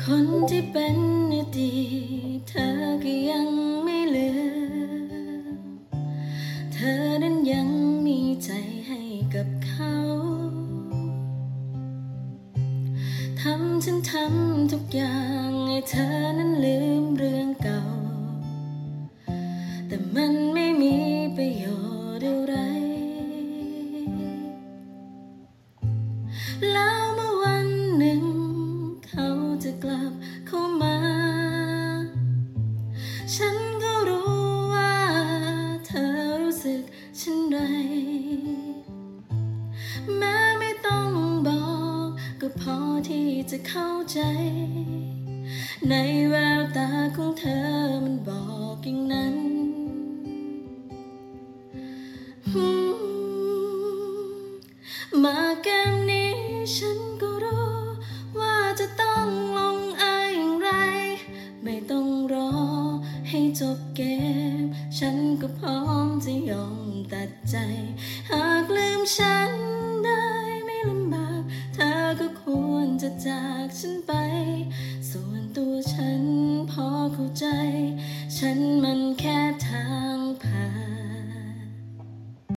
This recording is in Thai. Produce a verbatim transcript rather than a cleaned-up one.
คนที่เป็นอดีตเธอก็ยังไม่ลืมเธอนั้นยังมีใจให้กับเขาทำฉันทำทุกอย่างให้เธอนั้นลืมเรื่องเก่าแต่มันไม่มีประโยชน์อะไรแล้วเมื่อวันหนึ่งเขาจะกลับเข้ามาฉันก็รู้ว่าเธอรู้สึกเช่นไรแม้ไม่ต้องบอกก็พอที่จะเข้าใจในแววตาของเธอมันบอกอย่างนั้นมาแก้มนี้ฉันก็รู้ว่าจะต้องลงเอยอย่างไรไม่ต้องรอให้จบเกมฉันก็พร้อมจะยอมตัดใจหากลืมฉันได้ไม่ลำบากเธอก็ควรจะจากฉันไปส่วนตัวฉันพอเข้าใจฉันมันแค่